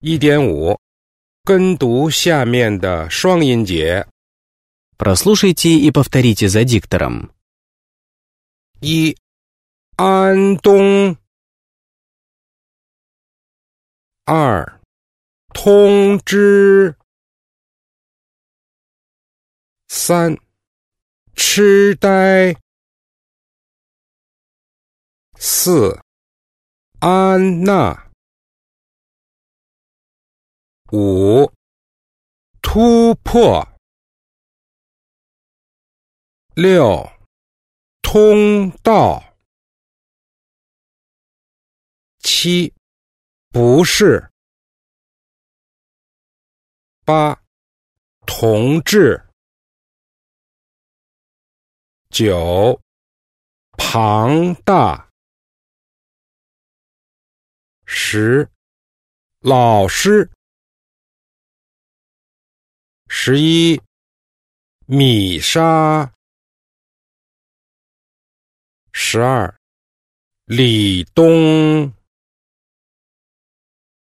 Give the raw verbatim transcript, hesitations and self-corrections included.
一点五，跟读下面的双音节。 Прослушайте и повторите за диктором. 一，安东。二，通知。三，痴呆。四，安娜。五，突破。六，通道。七，不是。八，同志。九，庞大。十，老师。十一，米莎。十二，李东。